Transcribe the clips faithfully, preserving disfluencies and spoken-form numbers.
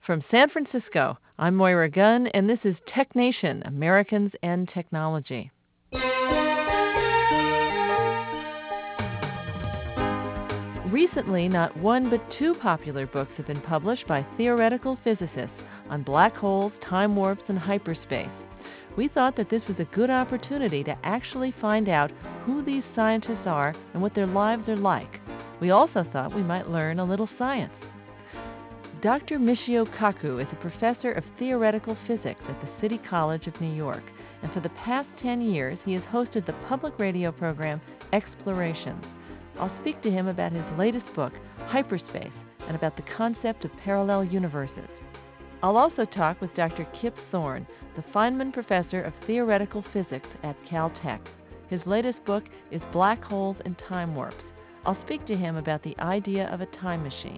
From San Francisco, I'm Moira Gunn, and this is Tech Nation, Americans and Technology. Recently, not one but two popular books have been published by theoretical physicists on black holes, time warps, and hyperspace. We thought that this was a good opportunity to actually find out who these scientists are and what their lives are like. We also thought we might learn a little science. Doctor Michio Kaku is a professor of theoretical physics at the City College of New York, and for the past ten years he has hosted the public radio program Explorations. I'll speak to him about his latest book, Hyperspace, and about the concept of parallel universes. I'll also talk with Doctor Kip Thorne, the Feynman Professor of Theoretical Physics at Caltech. His latest book is Black Holes and Time Warps. I'll speak to him about the idea of a time machine.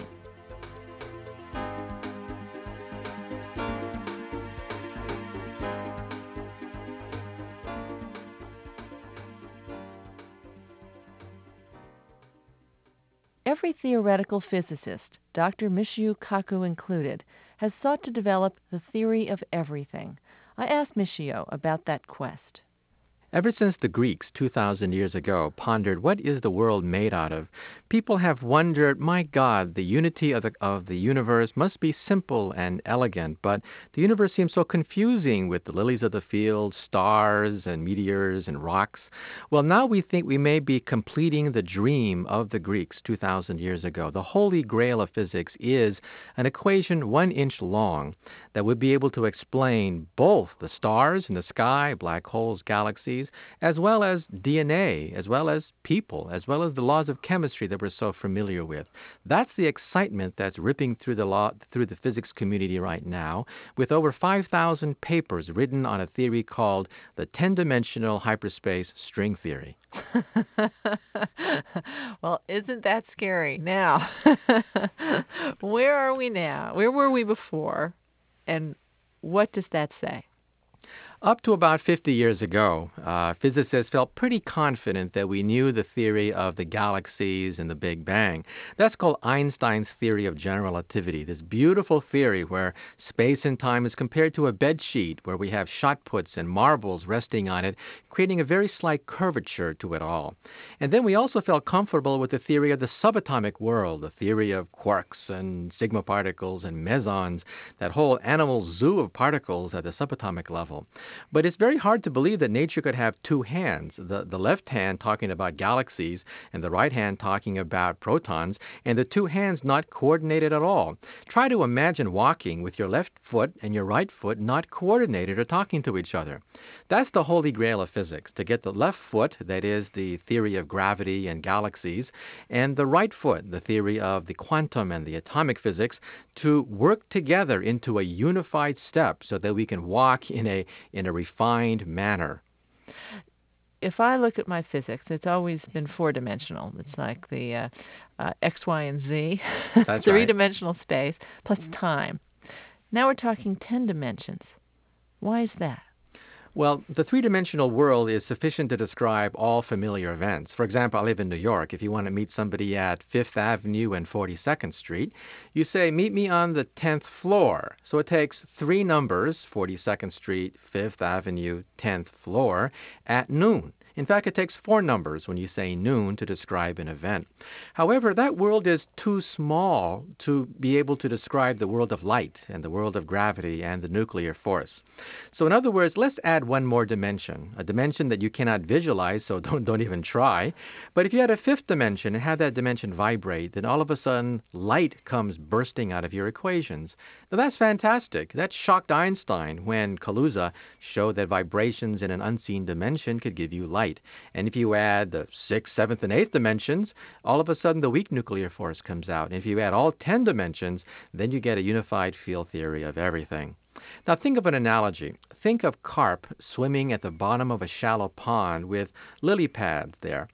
Every theoretical physicist, Doctor Michio Kaku included, has sought to develop the theory of everything. I asked Michio about that quest. Ever since the Greeks two thousand years ago pondered what is the world made out of, people have wondered, my God, the unity of the, of the universe must be simple and elegant, but the universe seems so confusing with the lilies of the field, stars and meteors and rocks. Well, now we think we may be completing the dream of the Greeks two thousand years ago. The holy grail of physics is an equation one inch long that would be able to explain both the stars in the sky, black holes, galaxies, as well as D N A, as well as people, as well as the laws of chemistry that we're so familiar with. That's the excitement that's ripping through the law, through the physics community right now, with over five thousand papers written on a theory called the ten-dimensional hyperspace string theory. Well, isn't that scary? Now, where are we now? Where were we before? And what does that say? Up to about fifty years ago, uh, physicists felt pretty confident that we knew the theory of the galaxies and the Big Bang. That's called Einstein's theory of general relativity, this beautiful theory where space and time is compared to a bed sheet where we have shot puts and marbles resting on it, creating a very slight curvature to it all. And then we also felt comfortable with the theory of the subatomic world, the theory of quarks and sigma particles and mesons, that whole animal zoo of particles at the subatomic level. But it's very hard to believe that nature could have two hands, the, the left hand talking about galaxies and the right hand talking about protons, and the two hands not coordinated at all. Try to imagine walking with your left foot and your right foot not coordinated or talking to each other. That's the holy grail of physics, to get the left foot, that is the theory of gravity and galaxies, and the right foot, the theory of the quantum and the atomic physics, to work together into a unified step so that we can walk in a in a refined manner. If I look at my physics, it's always been four-dimensional. It's like the uh, uh, X, Y, and Z, That's three-dimensional right. Space plus time. Now we're talking ten dimensions. Why is that? Well, the three-dimensional world is sufficient to describe all familiar events. For example, I live in New York. If you want to meet somebody at Fifth Avenue and forty-second Street, you say, meet me on the tenth floor. So it takes three numbers, forty-second Street, Fifth Avenue, tenth floor, at noon. In fact, it takes four numbers when you say noon to describe an event. However, that world is too small to be able to describe the world of light and the world of gravity and the nuclear force. So in other words, let's add one more dimension, a dimension that you cannot visualize, so don't, don't even try. But if you had a fifth dimension and had that dimension vibrate, then all of a sudden light comes bursting out of your equations. Now that's fantastic. That shocked Einstein when Kaluza showed that vibrations in an unseen dimension could give you light. And if you add the sixth, seventh, and eighth dimensions, all of a sudden the weak nuclear force comes out. And if you add all ten dimensions, then you get a unified field theory of everything. Now think of an analogy. Think of carp swimming at the bottom of a shallow pond with lily pads there.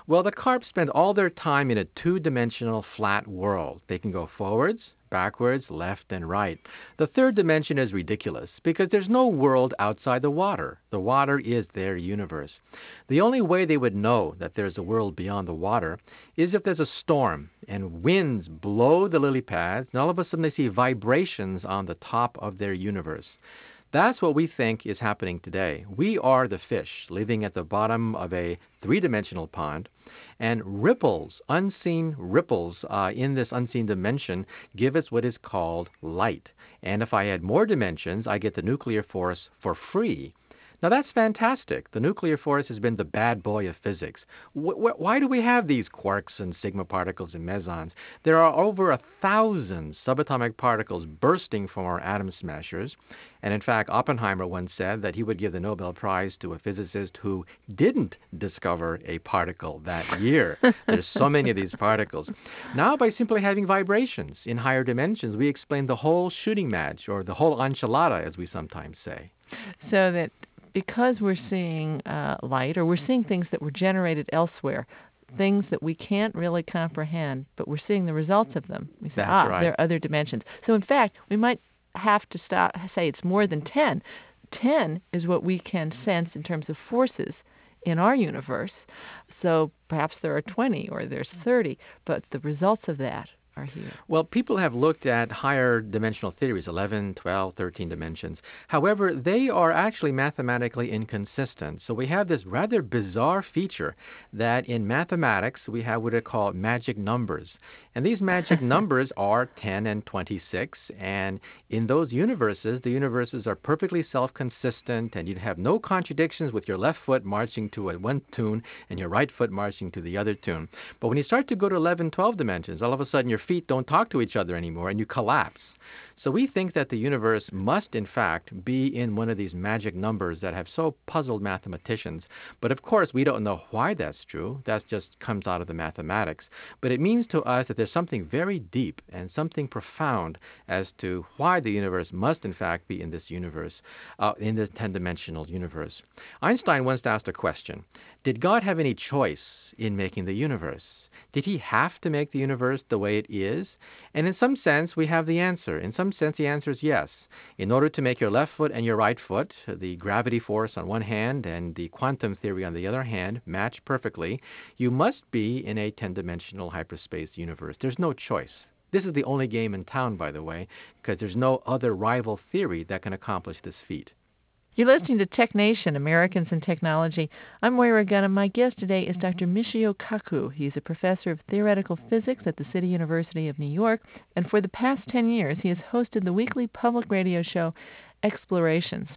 Well, the carp spend all their time in a two-dimensional flat world. They can go forwards, backwards, left, and right. The third dimension is ridiculous because there's no world outside the water. The water is their universe. The only way they would know that there's a world beyond the water is if there's a storm and winds blow the lily pads, and all of a sudden they see vibrations on the top of their universe. That's what we think is happening today. We are the fish living at the bottom of a three-dimensional pond, and ripples, unseen ripples uh, in this unseen dimension give us what is called light. And if I add more dimensions, I get the nuclear force for free. Now that's fantastic. The nuclear force has been the bad boy of physics. Wh- wh- why do we have these quarks and sigma particles and mesons? There are over a thousand subatomic particles bursting from our atom smashers. And in fact, Oppenheimer once said that he would give the Nobel Prize to a physicist who didn't discover a particle that year. There's so many of these particles. Now, by simply having vibrations in higher dimensions, we explain the whole shooting match, or the whole enchilada, as we sometimes say. So that because we're seeing uh, light, or we're seeing things that were generated elsewhere, things that we can't really comprehend, but we're seeing the results of them. We say, That's ah, right. there are other dimensions. So in fact, we might have to stop, say it's more than ten. ten is what we can sense in terms of forces in our universe. So perhaps there are twenty or there's thirty, but the results of that are here. Well, people have looked at higher dimensional theories, eleven, twelve, thirteen dimensions. However, they are actually mathematically inconsistent. So we have this rather bizarre feature that in mathematics we have what are called magic numbers. And these magic numbers are ten and twenty-six. And in those universes, the universes are perfectly self-consistent, and you'd have no contradictions with your left foot marching to a one tune and your right foot marching to the other tune. But when you start to go to eleven, twelve dimensions, all of a sudden your feet don't talk to each other anymore and you collapse. So we think that the universe must, in fact, be in one of these magic numbers that have so puzzled mathematicians. But of course, we don't know why that's true. That just comes out of the mathematics. But it means to us that there's something very deep and something profound as to why the universe must, in fact, be in this universe, uh, in this ten-dimensional universe. Einstein once asked a question. Did God have any choice in making the universe? Did he have to make the universe the way it is? And in some sense, we have the answer. In some sense, the answer is yes. In order to make your left foot and your right foot, the gravity force on one hand and the quantum theory on the other hand, match perfectly, you must be in a ten-dimensional hyperspace universe. There's no choice. This is the only game in town, by the way, because there's no other rival theory that can accomplish this feat. You're listening to Tech Nation, Americans in Technology. I'm Moira Gunn, and my guest today is Doctor Michio Kaku. He's a professor of theoretical physics at the City University of New York, and for the past ten years, he has hosted the weekly public radio show Explorations.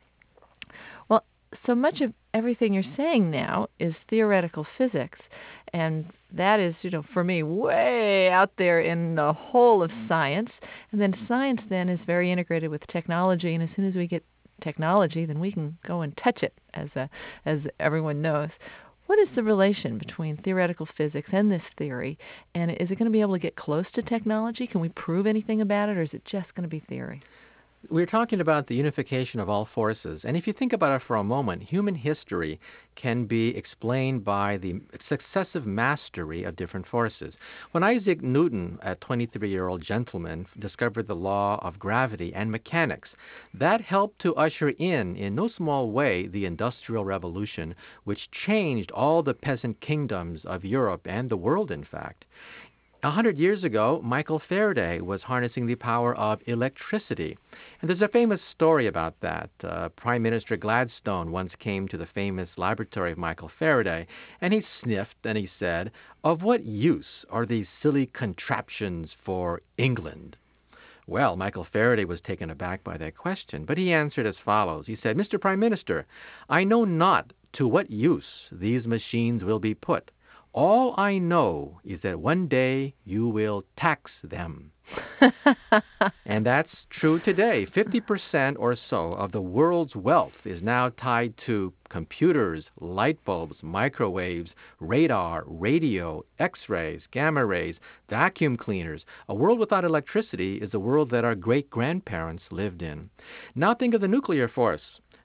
Well, so much of everything you're saying now is theoretical physics, and that is, you know, for me, way out there in the whole of science. And then science then is very integrated with technology, and as soon as we get technology, then we can go and touch it, as a, as everyone knows. What is the relation between theoretical physics and this theory? And is it going to be able to get close to technology? Can we prove anything about it, or is it just going to be theory? We're talking about the unification of all forces. And if you think about it for a moment, human history can be explained by the successive mastery of different forces. When Isaac Newton, a twenty-three-year-old gentleman, discovered the law of gravity and mechanics, that helped to usher in, in no small way, the Industrial Revolution, which changed all the peasant kingdoms of Europe and the world, in fact. A hundred years ago, Michael Faraday was harnessing the power of electricity. And there's a famous story about that. Uh, Prime Minister Gladstone once came to the famous laboratory of Michael Faraday, and he sniffed and he said, "Of what use are these silly contraptions for England?" Well, Michael Faraday was taken aback by that question, but he answered as follows. He said, "Mister Prime Minister, I know not to what use these machines will be put. All I know is that one day you will tax them." And that's true today. fifty percent or so of the world's wealth is now tied to computers, light bulbs, microwaves, radar, radio, X-rays, gamma rays, vacuum cleaners. A world without electricity is a world that our great-grandparents lived in. Now think of the nuclear force.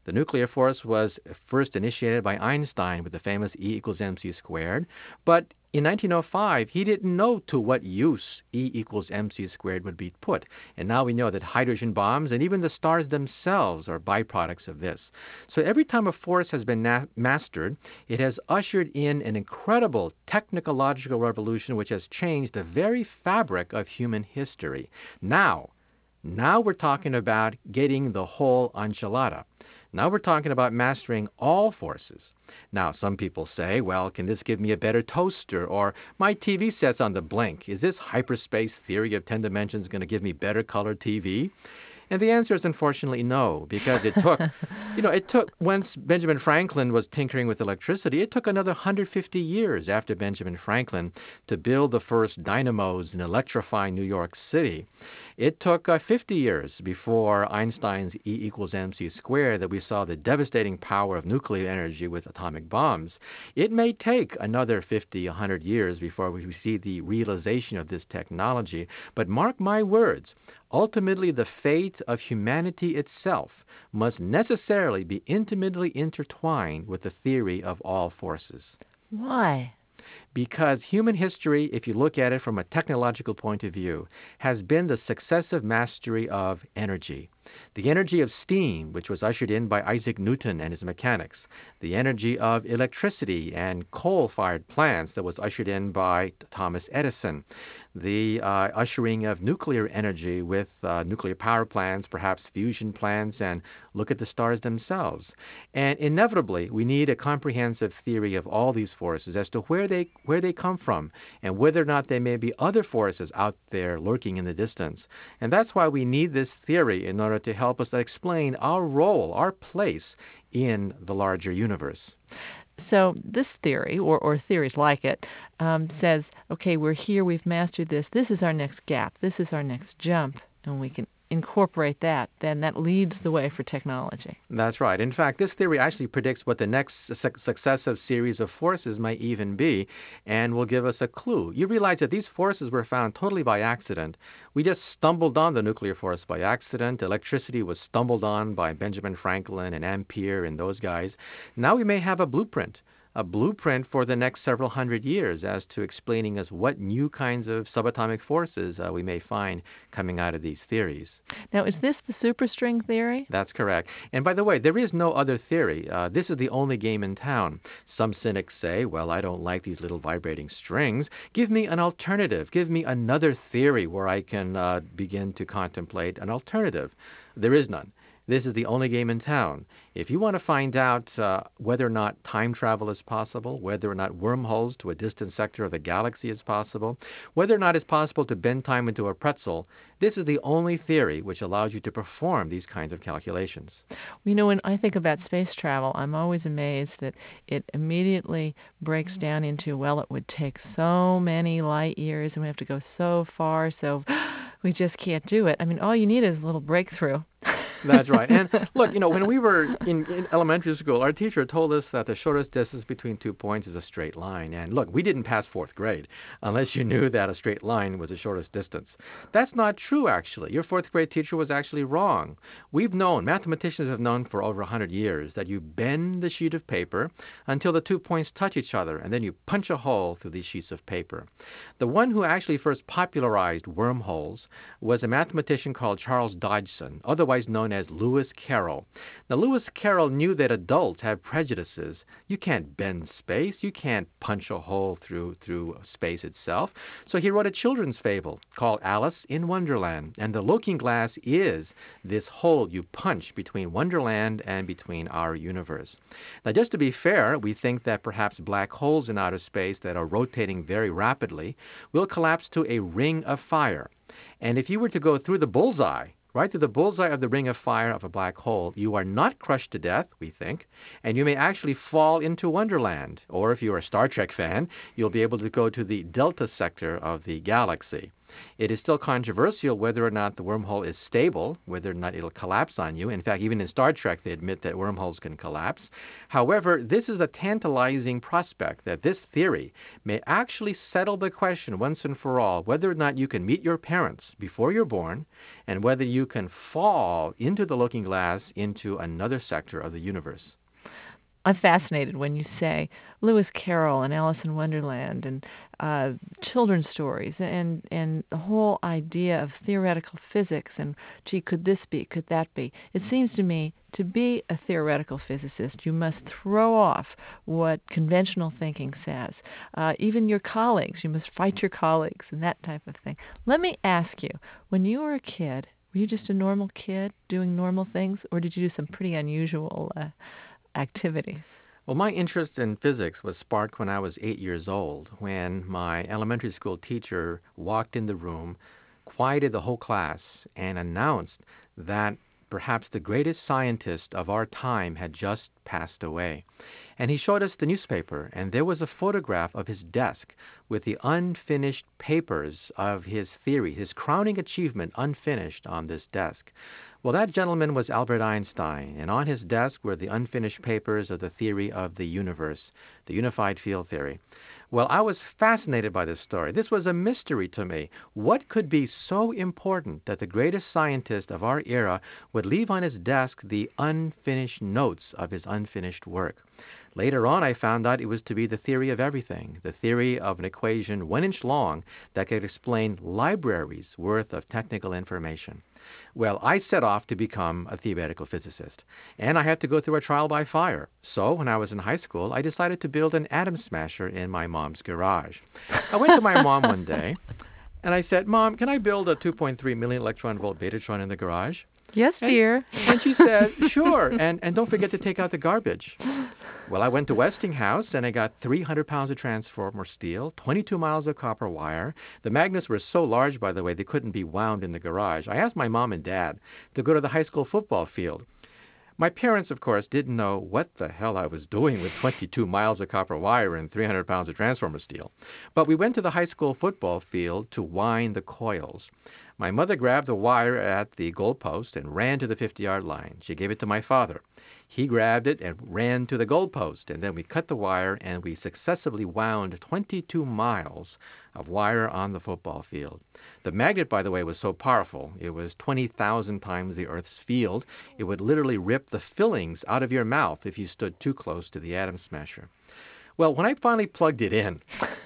The nuclear force was first initiated by Einstein with the famous E equals mc squared, but in nineteen oh five, he didn't know to what use E equals mc squared would be put. And now we know that hydrogen bombs and even the stars themselves are byproducts of this. So every time a force has been na- mastered, it has ushered in an incredible technological revolution which has changed the very fabric of human history. Now, now we're talking about getting the whole enchilada. Now we're talking about mastering all forces. Now, some people say, well, can this give me a better toaster? Or my T V set's on the blink. Is this hyperspace theory of ten dimensions going to give me better color T V? And the answer is unfortunately no, because it took, you know, it took, once Benjamin Franklin was tinkering with electricity, it took another one hundred fifty years after Benjamin Franklin to build the first dynamos and electrify New York City. It took uh, fifty years before Einstein's E equals mc squared that we saw the devastating power of nuclear energy with atomic bombs. It may take another fifty, one hundred years before we see the realization of this technology, but mark my words, ultimately the fate of humanity itself must necessarily be intimately intertwined with the theory of all forces. Why? Because human history, if you look at it from a technological point of view, has been the successive mastery of energy. The energy of steam, which was ushered in by Isaac Newton and his mechanics. The energy of electricity and coal-fired plants that was ushered in by Thomas Edison. The uh, ushering of nuclear energy with uh, nuclear power plants, perhaps fusion plants, and look at the stars themselves. And inevitably, we need a comprehensive theory of all these forces as to where they where they come from and whether or not there may be other forces out there lurking in the distance. And that's why we need this theory in order to help us explain our role, our place in the larger universe. So this theory, or, or theories like it, um, says, okay, we're here, we've mastered this. This is our next gap. This is our next jump. And we can incorporate that. Then that leads the way for technology. That's right. In fact, this theory actually predicts what the next su- successive series of forces might even be and will give us a clue. You realize that these forces were found totally by accident. We just stumbled on the nuclear force by accident. Electricity was stumbled on by Benjamin Franklin and Ampere and those guys. Now we may have a blueprint. A blueprint for the next several hundred years as to explaining us what new kinds of subatomic forces uh, we may find coming out of these theories. Now, is this the superstring theory? That's correct. And by the way, there is no other theory. Uh, this is the only game in town. Some cynics say, well, I don't like these little vibrating strings. Give me an alternative. Give me another theory where I can uh, begin to contemplate an alternative. There is none. This is the only game in town. If you want to find out uh, whether or not time travel is possible, whether or not wormholes to a distant sector of the galaxy is possible, whether or not it's possible to bend time into a pretzel, this is the only theory which allows you to perform these kinds of calculations. You know, when I think about space travel, I'm always amazed that it immediately breaks down into, well, it would take so many light years and we have to go so far, so we just can't do it. I mean, all you need is a little breakthrough. That's right. And look, you know, when we were in, in elementary school, our teacher told us that the shortest distance between two points is a straight line. And look, we didn't pass fourth grade unless you knew that a straight line was the shortest distance. That's not true, actually. Your fourth grade teacher was actually wrong. We've known, mathematicians have known for over one hundred years, that you bend the sheet of paper until the two points touch each other, and then you punch a hole through these sheets of paper. The one who actually first popularized wormholes was a mathematician called Charles Dodgson, otherwise known as Lewis Carroll. Now, Lewis Carroll knew that adults have prejudices. You can't bend space. You can't punch a hole through through space itself. So he wrote a children's fable called Alice in Wonderland. And the looking glass is this hole you punch between Wonderland and between our universe. Now, just to be fair, we think that perhaps black holes in outer space that are rotating very rapidly will collapse to a ring of fire. And if you were to go through the bullseye, right through the bullseye of the ring of fire of a black hole, you are not crushed to death, we think, and you may actually fall into Wonderland. Or if you're a Star Trek fan, you'll be able to go to the delta sector of the galaxy. It is still controversial whether or not the wormhole is stable, whether or not it'll collapse on you. In fact, even in Star Trek, they admit that wormholes can collapse. However, this is a tantalizing prospect that this theory may actually settle the question once and for all whether or not you can meet your parents before you're born and whether you can fall into the looking glass into another sector of the universe. I'm fascinated when you say Lewis Carroll and Alice in Wonderland and uh, children's stories and, and the whole idea of theoretical physics and, gee, could this be, could that be? It seems to me to be a theoretical physicist, you must throw off what conventional thinking says. Uh, even your colleagues, you must fight your colleagues and that type of thing. Let me ask you, when you were a kid, were you just a normal kid doing normal things, or did you do some pretty unusual uh, activities? Well, my interest in physics was sparked when I was eight years old, when my elementary school teacher walked in the room, quieted the whole class, and announced that perhaps the greatest scientist of our time had just passed away. And he showed us the newspaper, and there was a photograph of his desk with the unfinished papers of his theory, his crowning achievement unfinished on this desk. Well, that gentleman was Albert Einstein, and on his desk were the unfinished papers of the theory of the universe, the unified field theory. Well, I was fascinated by this story. This was a mystery to me. What could be so important that the greatest scientist of our era would leave on his desk the unfinished notes of his unfinished work? Later on, I found out it was to be the theory of everything, the theory of an equation one inch long that could explain libraries worth of technical information. Well, I set off to become a theoretical physicist, and I had to go through a trial by fire. So when I was in high school, I decided to build an atom smasher in my mom's garage. I went to my mom one day, and I said, "Mom, can I build a two point three million electron volt Betatron in the garage?" Yes, And, dear. and she said, "Sure, and, and don't forget to take out the garbage." Well, I went to Westinghouse, and I got three hundred pounds of transformer steel, twenty-two miles of copper wire. The magnets were so large, by the way, they couldn't be wound in the garage. I asked my mom and dad to go to the high school football field. My parents, of course, didn't know what the hell I was doing with twenty-two miles of copper wire and three hundred pounds of transformer steel. But we went to the high school football field to wind the coils. My mother grabbed the wire at the goalpost and ran to the fifty-yard line. She gave it to my father. He grabbed it and ran to the goalpost, and then we cut the wire, and we successfully wound twenty-two miles of wire on the football field. The magnet, by the way, was so powerful. It was twenty thousand times the Earth's field. It would literally rip the fillings out of your mouth if you stood too close to the atom smasher. Well, when I finally plugged it in,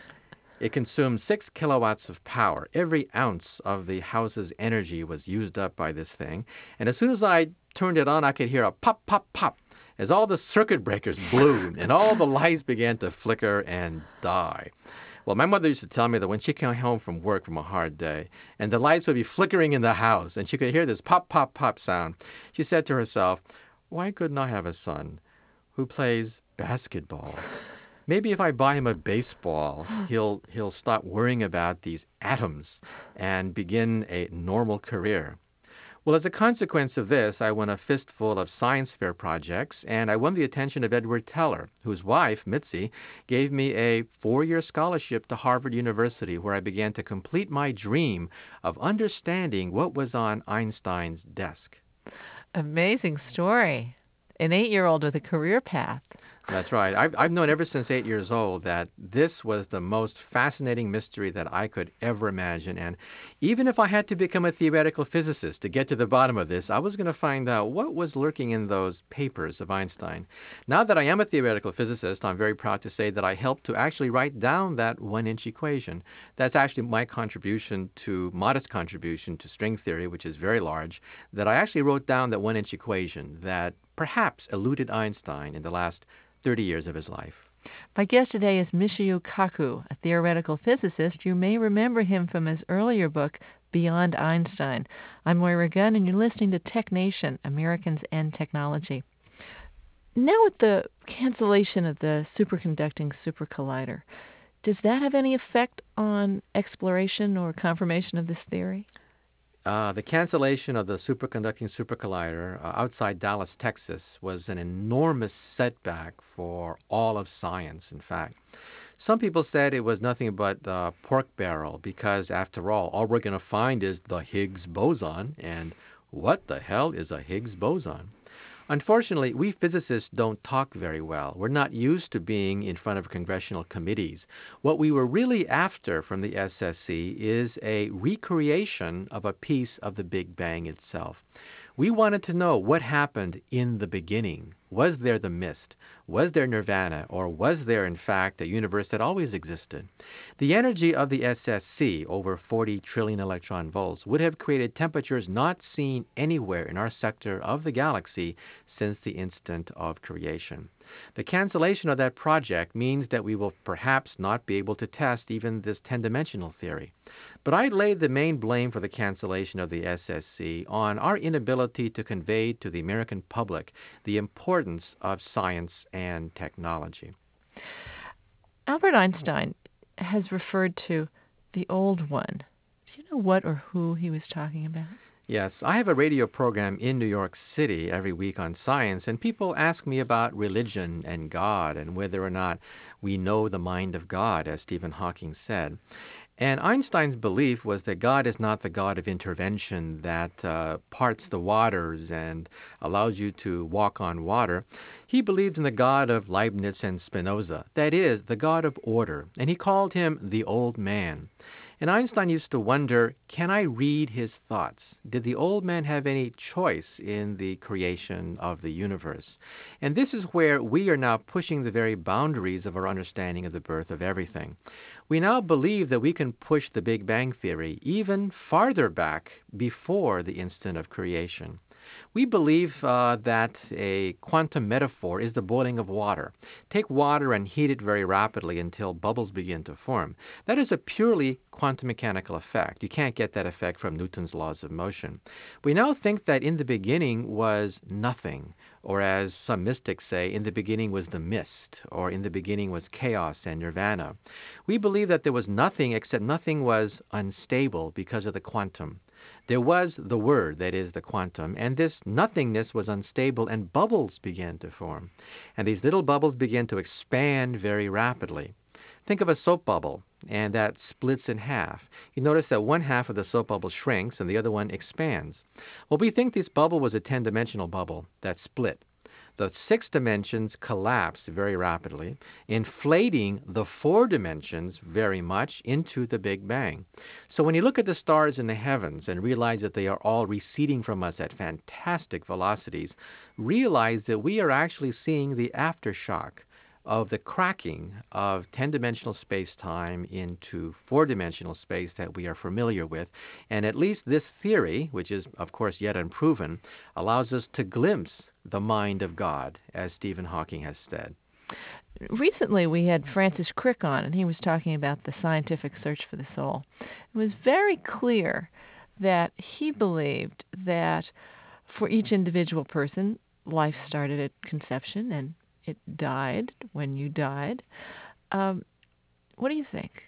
it consumed six kilowatts of power. Every ounce of the house's energy was used up by this thing. And as soon as I turned it on, I could hear a pop, pop, pop as all the circuit breakers blew and all the lights began to flicker and die. Well, my mother used to tell me that when she came home from work from a hard day and the lights would be flickering in the house and she could hear this pop, pop, pop sound, she said to herself, "Why couldn't I have a son who plays basketball? Maybe if I buy him a baseball, he'll he'll stop worrying about these atoms and begin a normal career." Well, as a consequence of this, I won a fistful of science fair projects, and I won the attention of Edward Teller, whose wife, Mitzi, gave me a four-year scholarship to Harvard University, where I began to complete my dream of understanding what was on Einstein's desk. Amazing story. An eight-year-old with a career path. That's right. I've, I've known ever since eight years old that this was the most fascinating mystery that I could ever imagine. And even if I had to become a theoretical physicist to get to the bottom of this, I was going to find out what was lurking in those papers of Einstein. Now that I am a theoretical physicist, I'm very proud to say that I helped to actually write down that one-inch equation. That's actually my contribution to, modest contribution to string theory, which is very large, that I actually wrote down that one-inch equation that perhaps eluded Einstein in the last thirty years of his life. My guest today is Michio Kaku, a theoretical physicist. You may remember him from his earlier book, Beyond Einstein. I'm Moira Gunn, and you're listening to Tech Nation, Americans and Technology. Now with the cancellation of the superconducting supercollider, does that have any effect on exploration or confirmation of this theory? Uh, the cancellation of the superconducting supercollider uh, outside Dallas, Texas, was an enormous setback for all of science, in fact. Some people said it was nothing but a pork barrel because, after all, all we're going to find is the Higgs boson. And what the hell is a Higgs boson? Unfortunately, we physicists don't talk very well. We're not used to being in front of congressional committees. What we were really after from the S S C is a recreation of a piece of the Big Bang itself. We wanted to know what happened in the beginning. Was there the mist? Was there nirvana? Or was there, in fact, a universe that always existed? The energy of the S S C, over forty trillion electron volts, would have created temperatures not seen anywhere in our sector of the galaxy since the instant of creation. The cancellation of that project means that we will perhaps not be able to test even this ten-dimensional theory. But I laid the main blame for the cancellation of the S S C on our inability to convey to the American public the importance of science and technology. Albert Einstein has referred to the old one. Do you know what or who he was talking about? Yes, I have a radio program in New York City every week on science, and people ask me about religion and God and whether or not we know the mind of God, as Stephen Hawking said. And Einstein's belief was that God is not the God of intervention that uh, parts the waters and allows you to walk on water. He believed in the God of Leibniz and Spinoza, that is, the God of order, and he called him the old man. And Einstein used to wonder, can I read his thoughts? Did the old man have any choice in the creation of the universe? And this is where we are now pushing the very boundaries of our understanding of the birth of everything. We now believe that we can push the Big Bang Theory even farther back before the instant of creation. We believe uh, that a quantum metaphor is the boiling of water. Take water and heat it very rapidly until bubbles begin to form. That is a purely quantum mechanical effect. You can't get that effect from Newton's laws of motion. We now think that in the beginning was nothing, or as some mystics say, in the beginning was the mist, or in the beginning was chaos and nirvana. We believe that there was nothing except nothing was unstable because of the quantum. There was the word, that is the quantum, and this nothingness was unstable and bubbles began to form. And these little bubbles began to expand very rapidly. Think of a soap bubble, and that splits in half. You notice that one half of the soap bubble shrinks and the other one expands. Well, we think this bubble was a ten-dimensional bubble that split. The six dimensions collapsed very rapidly, inflating the four dimensions very much into the Big Bang. So when you look at the stars in the heavens and realize that they are all receding from us at fantastic velocities, realize that we are actually seeing the aftershock of the cracking of ten-dimensional space-time into four-dimensional space that we are familiar with. And at least this theory, which is, of course, yet unproven, allows us to glimpse the mind of God, as Stephen Hawking has said. Recently, we had Francis Crick on, and he was talking about the scientific search for the soul. It was very clear that he believed that for each individual person, life started at conception and it died when you died. Um, what do you think?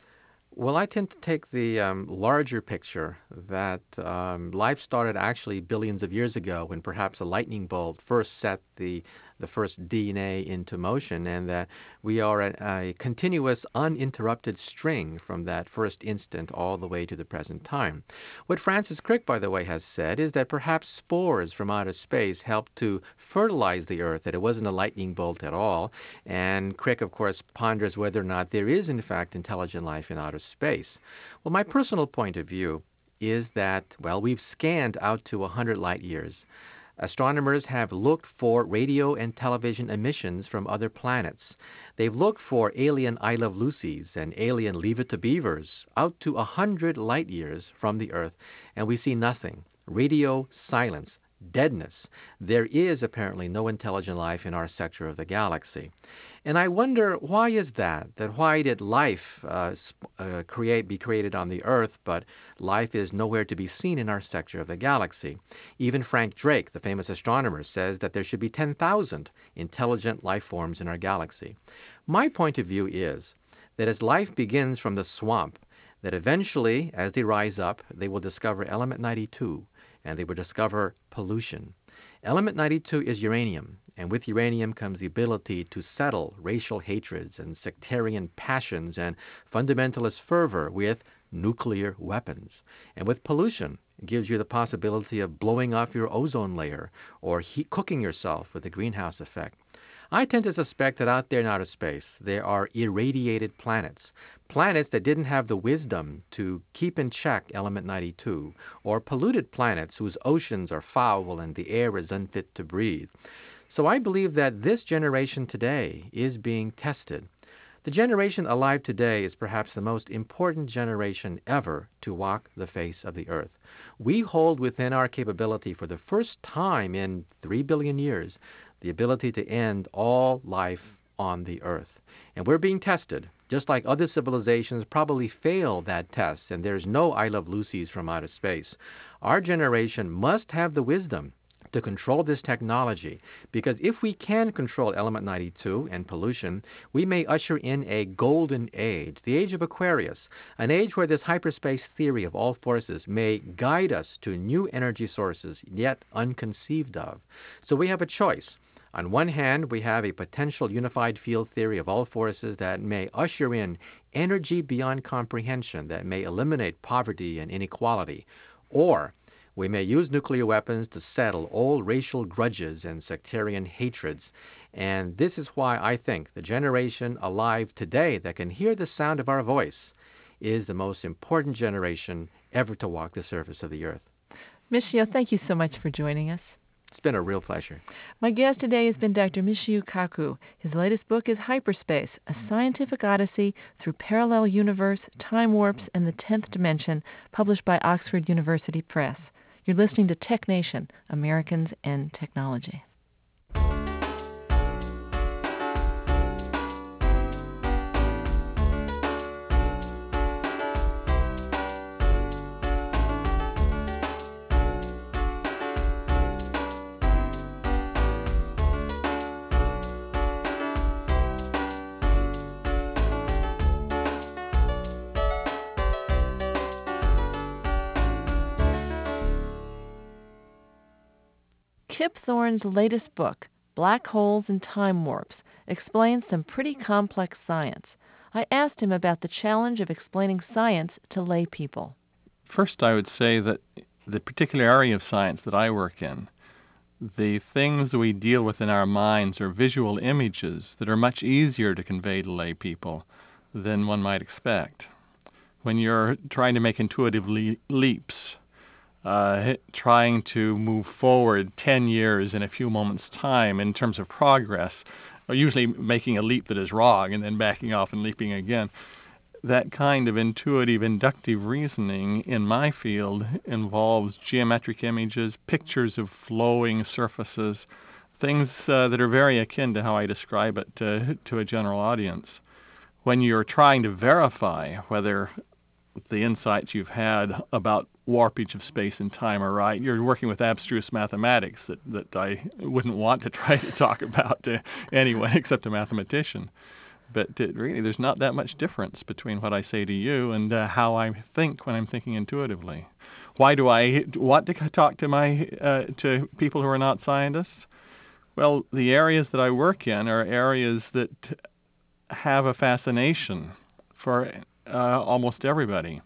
Well, I tend to take the um, larger picture that um, life started actually billions of years ago when perhaps a lightning bolt first set the the first D N A into motion, and that we are a, a continuous, uninterrupted string from that first instant all the way to the present time. What Francis Crick, by the way, has said is that perhaps spores from outer space helped to fertilize the Earth, that it wasn't a lightning bolt at all. And Crick, of course, ponders whether or not there is, in fact, intelligent life in outer space. Well, my personal point of view is that, well, we've scanned out to one hundred light years. Astronomers have looked for radio and television emissions from other planets. They've looked for alien I Love Lucys and alien Leave It to Beavers out to one hundred light years from the Earth, and we see nothing. Radio silence, deadness. There is apparently no intelligent life in our sector of the galaxy. And I wonder, why is that? That why did life uh, uh, create be created on the Earth, but life is nowhere to be seen in our sector of the galaxy? Even Frank Drake, the famous astronomer, says that there should be ten thousand intelligent life forms in our galaxy. My point of view is that as life begins from the swamp, that eventually, as they rise up, they will discover element ninety-two, and they will discover pollution. Element ninety-two is uranium, and with uranium comes the ability to settle racial hatreds and sectarian passions and fundamentalist fervor with nuclear weapons. And with pollution, it gives you the possibility of blowing off your ozone layer or heat cooking yourself with the greenhouse effect. I tend to suspect that out there in outer space, there are irradiated planets, planets that didn't have the wisdom to keep in check element ninety-two, or polluted planets whose oceans are foul and the air is unfit to breathe. So I believe that this generation today is being tested. The generation alive today is perhaps the most important generation ever to walk the face of the earth. We hold within our capability for the first time in three billion years the ability to end all life on the earth. And we're being tested, just like other civilizations probably failed that test, and there's no I Love Lucy's from outer space. Our generation must have the wisdom to control this technology, because if we can control element ninety-two and pollution, we may usher in a golden age, the age of Aquarius, an age where this hyperspace theory of all forces may guide us to new energy sources yet unconceived of. So we have a choice. On one hand, we have a potential unified field theory of all forces that may usher in energy beyond comprehension, that may eliminate poverty and inequality. Or we may use nuclear weapons to settle old racial grudges and sectarian hatreds. And this is why I think the generation alive today that can hear the sound of our voice is the most important generation ever to walk the surface of the earth. Michio, thank you so much for joining us. It's been a real pleasure. My guest today has been Doctor Michio Kaku. His latest book is Hyperspace, a scientific odyssey through parallel universe, time warps, and the tenth dimension, published by Oxford University Press. You're listening to Tech Nation, Americans and Technology. Kip Thorne's latest book, Black Holes and Time Warps, explains some pretty complex science. I asked him about the challenge of explaining science to lay people. First, I would say that the particular area of science that I work in, the things we deal with in our minds are visual images that are much easier to convey to lay people than one might expect. When you're trying to make intuitive le- leaps, Uh, trying to move forward ten years in a few moments' time in terms of progress, or usually making a leap that is wrong and then backing off and leaping again. That kind of intuitive, inductive reasoning in my field involves geometric images, pictures of flowing surfaces, things uh, that are very akin to how I describe it to, to a general audience. When you're trying to verify whether the insights you've had about warpage of space and time are right, you're working with abstruse mathematics that, that I wouldn't want to try to talk about to anyone except a mathematician. But it, really, there's not that much difference between what I say to you and uh, how I think when I'm thinking intuitively. Why do I want to talk to my uh, to people who are not scientists? Well, the areas that I work in are areas that have a fascination for uh, almost everybody.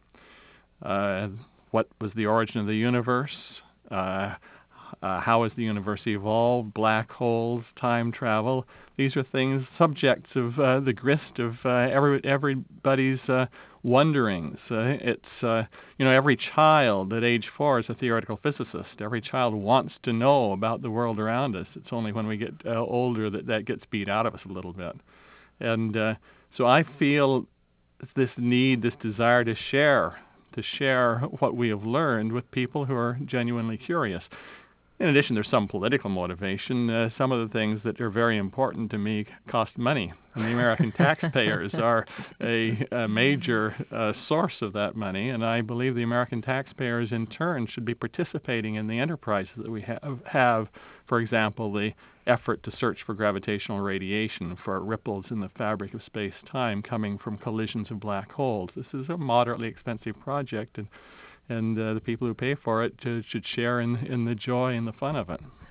Uh, what was the origin of the universe? Uh, uh, how has the universe evolved? Black holes, time travel. These are things, subjects of uh, the grist of uh, every, everybody's uh, wonderings. Uh, it's, uh, you know, every child at age four is a theoretical physicist. Every child wants to know about the world around us. It's only when we get uh, older that that gets beat out of us a little bit. And uh, so I feel this need, this desire to share, to share what we have learned with people who are genuinely curious. In addition, there's some political motivation. Uh, some of the things that are very important to me cost money, and the American taxpayers are a, a major uh, source of that money, and I believe the American taxpayers in turn should be participating in the enterprises that we have, have for example, the effort to search for gravitational radiation, for ripples in the fabric of space-time coming from collisions of black holes. This is a moderately expensive project, and and uh, the people who pay for it to, should share in, in the joy and the fun of it.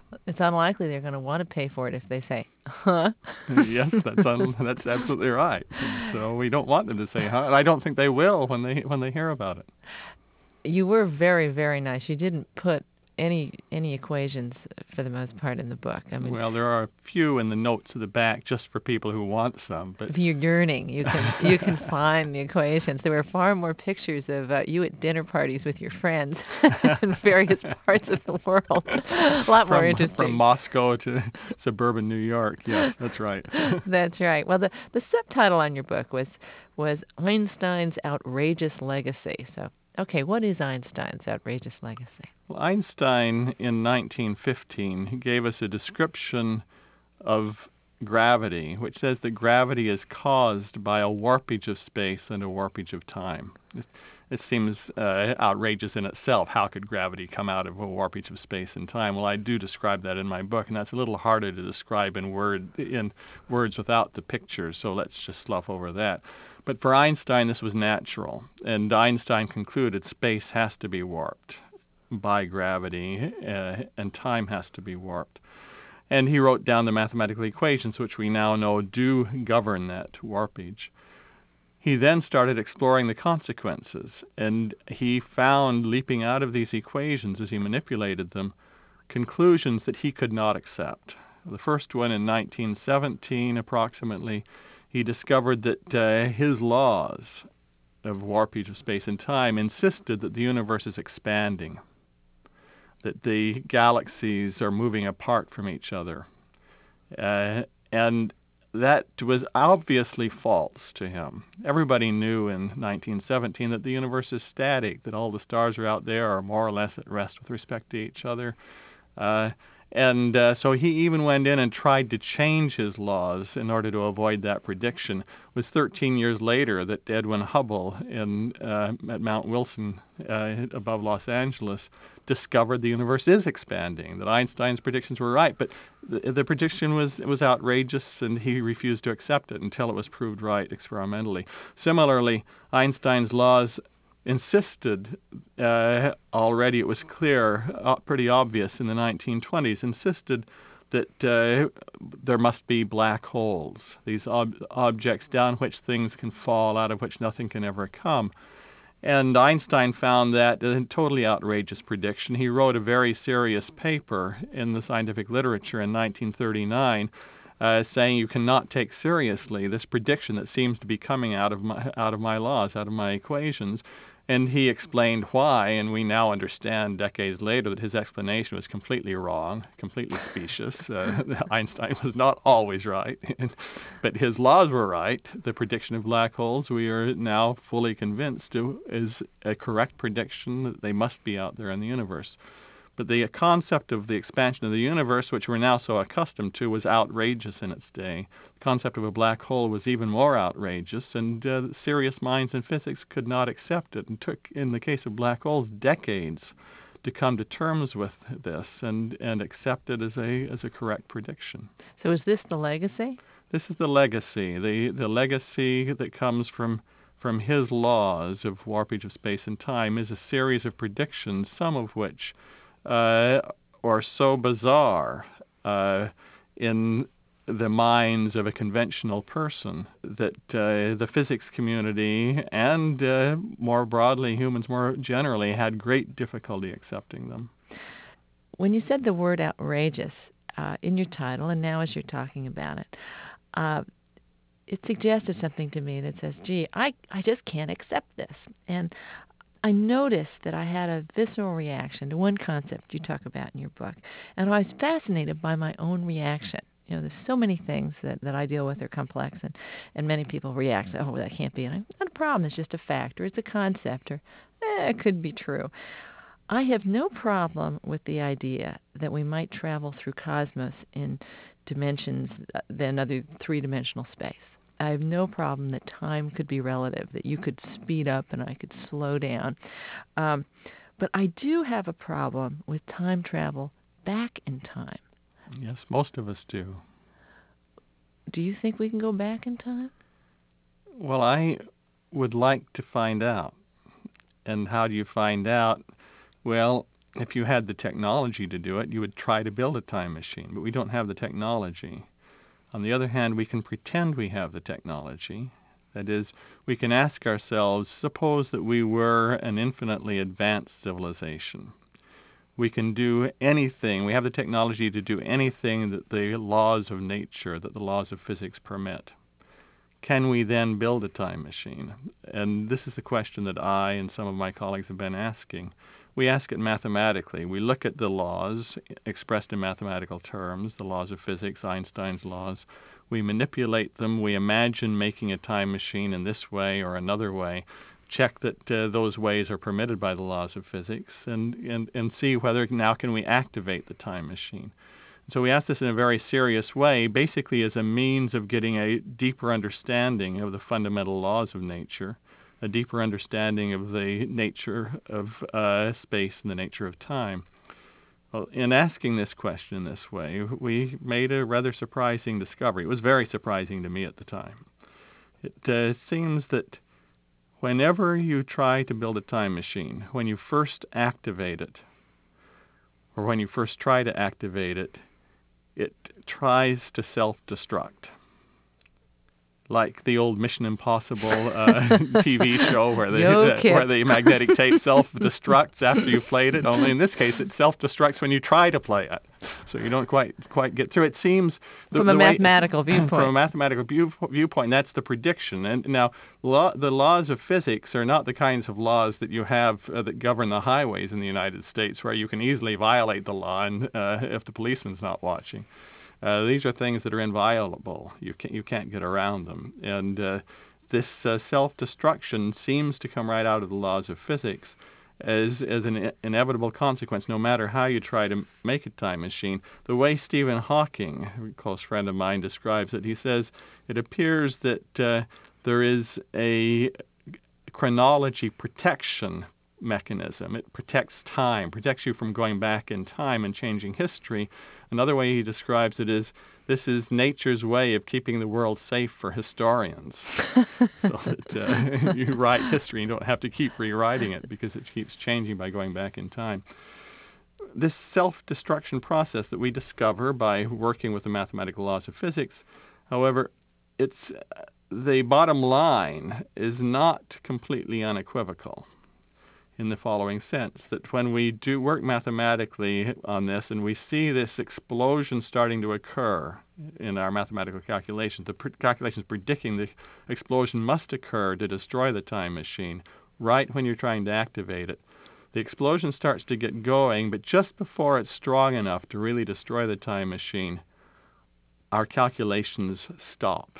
It's unlikely they're going to want to pay for it if they say, huh? Yes, that's un- that's absolutely right. And so we don't want them to say, huh? And I don't think they will when they when they hear about it. You were very, very nice. You didn't put any any equations for the most part in the book. I mean, Well, there are a few in the notes at the back just for people who want some. But if you're yearning, you can you can find the equations. There were far more pictures of uh, you at dinner parties with your friends in various parts of the world. A lot more from, interesting. from Moscow to suburban New York. Yes, that's right. That's right. Well, the, the subtitle on your book was was Einstein's Outrageous Legacy. So, okay, what is Einstein's outrageous legacy? Well, Einstein in nineteen fifteen gave us a description of gravity, which says that gravity is caused by a warpage of space and a warpage of time. It, it seems uh, outrageous in itself. How could gravity come out of a warpage of space and time? Well, I do describe that in my book, and that's a little harder to describe in word in words without the pictures, so let's just slough over that. But for Einstein, this was natural, and Einstein concluded space has to be warped by gravity, uh, and time has to be warped. And he wrote down the mathematical equations, which we now know do govern that warpage. He then started exploring the consequences, and he found, leaping out of these equations as he manipulated them, conclusions that he could not accept. The first one in nineteen seventeen, approximately, he discovered that uh, his laws of warpage of space and time insisted that the universe is expanding, that the galaxies are moving apart from each other. Uh, and that was obviously false to him. Everybody knew in nineteen seventeen that the universe is static, that all the stars are out there are more or less at rest with respect to each other. Uh, and uh, so he even went in and tried to change his laws in order to avoid that prediction. It was thirteen years later that Edwin Hubble in, uh, at Mount Wilson uh, above Los Angeles discovered the universe is expanding, that Einstein's predictions were right. But the, the prediction was was outrageous, and he refused to accept it until it was proved right experimentally. Similarly, Einstein's laws insisted, uh, already it was clear, uh, pretty obvious in the nineteen twenties, insisted that uh, there must be black holes, these ob- objects down which things can fall, out of which nothing can ever come. And Einstein found that a totally outrageous prediction. He wrote a very serious paper in the scientific literature in nineteen thirty-nine uh, saying you cannot take seriously this prediction that seems to be coming out of my, out of my laws, out of my equations. And he explained why, and we now understand decades later that his explanation was completely wrong, completely specious. Uh, Einstein was not always right, but his laws were right. The prediction of black holes, we are now fully convinced, is a correct prediction that they must be out there in the universe. But the concept of the expansion of the universe, which we're now so accustomed to, was outrageous in its day. The concept of a black hole was even more outrageous, and uh, serious minds in physics could not accept it, and took, in the case of black holes, decades to come to terms with this and, and accept it as a as a correct prediction. So is this the legacy? This is the legacy, the, the legacy that comes from from his laws of warpage of space and time is a series of predictions, some of which Uh, or so bizarre uh, in the minds of a conventional person that uh, the physics community and uh, more broadly humans more generally had great difficulty accepting them. When you said the word outrageous uh, in your title, and now as you're talking about it, uh, it suggested something to me that says, gee, I, I just can't accept this. And I noticed that I had a visceral reaction to one concept you talk about in your book, and I was fascinated by my own reaction. You know, there's so many things that, that I deal with are complex, and, and many people react, oh, that can't be. And I'm, not a problem, it's just a fact, or it's a concept, or eh, it could be true. I have no problem with the idea that we might travel through cosmos in dimensions than other three-dimensional space. I have no problem that time could be relative, that you could speed up and I could slow down. Um, but I do have a problem with time travel back in time. Yes, most of us do. Do you think we can go back in time? Well, I would like to find out. And how do you find out? Well, If you had the technology to do it, you would try to build a time machine, but we don't have the technology. On the other hand, we can pretend we have the technology. That is, we can ask ourselves, suppose that we were an infinitely advanced civilization. We can do anything, we have the technology to do anything that the laws of nature, that the laws of physics permit. Can we then build a time machine? And this is the question that I and some of my colleagues have been asking. We ask it mathematically. We look at the laws expressed in mathematical terms, the laws of physics, Einstein's laws. We manipulate them. We imagine making a time machine in this way or another way, check that uh, those ways are permitted by the laws of physics, and, and, and see whether now can we activate the time machine. So we ask this in a very serious way, basically as a means of getting a deeper understanding of the fundamental laws of nature, a deeper understanding of the nature of uh, space and the nature of time. Well, in asking this question in this way, we made a rather surprising discovery. It was very surprising to me at the time. It uh, seems that whenever you try to build a time machine, when you first activate it, or when you first try to activate it, it tries to self-destruct. Like the old Mission Impossible uh, T V show where the, Yo, uh, where the magnetic tape self-destructs after you've played it. Only in this case, it self-destructs when you try to play it. So you don't quite quite get through. It seems... The, from a the way, mathematical viewpoint. From a mathematical view, viewpoint, that's the prediction. And now, law, the laws of physics are not the kinds of laws that you have uh, that govern the highways in the United States, where you can easily violate the law and, uh, if the policeman's not watching. Uh, these are things that are inviolable. You can't, you can't get around them. And uh, this uh, self-destruction seems to come right out of the laws of physics as, as an i- inevitable consequence, no matter how you try to make a time machine. The way Stephen Hawking, a close friend of mine, describes it, he says, it appears that uh, there is a chronology protection mechanism. It protects time, protects you from going back in time and changing history. Another way he describes it is, this is nature's way of keeping the world safe for historians. So that uh, you write history, you don't have to keep rewriting it because it keeps changing by going back in time. This self-destruction process that we discover by working with the mathematical laws of physics, however, it's the bottom line is not completely unequivocal, in the following sense, that when we do work mathematically on this and we see this explosion starting to occur in our mathematical calculations, the pr- calculations predicting the explosion must occur to destroy the time machine right when you're trying to activate it. The explosion starts to get going, but just before it's strong enough to really destroy the time machine, our calculations stop.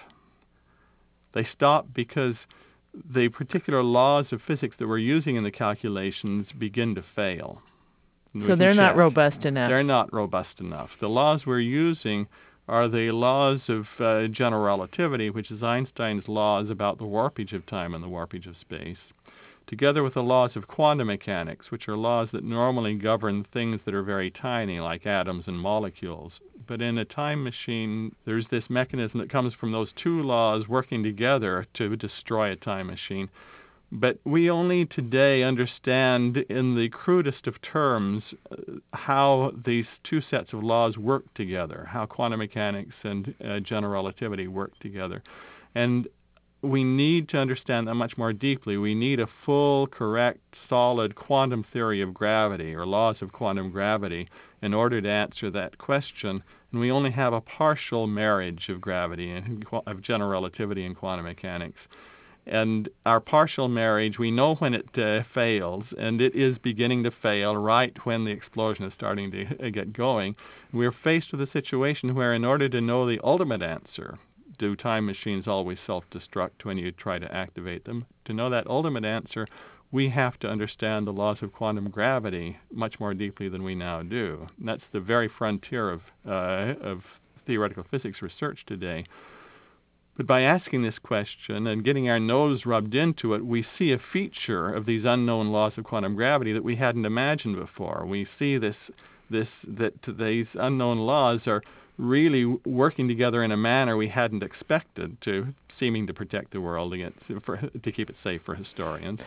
They stop because the particular laws of physics that we're using in the calculations begin to fail. And so they're not check. robust enough. They're not robust enough. The laws we're using are the laws of uh, general relativity, which is Einstein's laws about the warpage of time and the warpage of space, together with the laws of quantum mechanics, which are laws that normally govern things that are very tiny, like atoms and molecules. But in a time machine, there's this mechanism that comes from those two laws working together to destroy a time machine. But we only today understand in the crudest of terms uh, how these two sets of laws work together, how quantum mechanics and uh, general relativity work together. And we need to understand that much more deeply. We need a full, correct, solid quantum theory of gravity or laws of quantum gravity in order to answer that question. And we only have a partial marriage of gravity and of general relativity and quantum mechanics. And our partial marriage, we know when it uh, fails, and it is beginning to fail right when the explosion is starting to uh, get going. We're faced with a situation where in order to know the ultimate answer, do time machines always self-destruct when you try to activate them? To know that ultimate answer, we have to understand the laws of quantum gravity much more deeply than we now do. And that's the very frontier of, uh, of theoretical physics research today. But by asking this question and getting our nose rubbed into it, we see a feature of these unknown laws of quantum gravity that we hadn't imagined before. We see this, this that these unknown laws are really working together in a manner we hadn't expected, to seeming to protect the world against, for, to keep it safe for historians.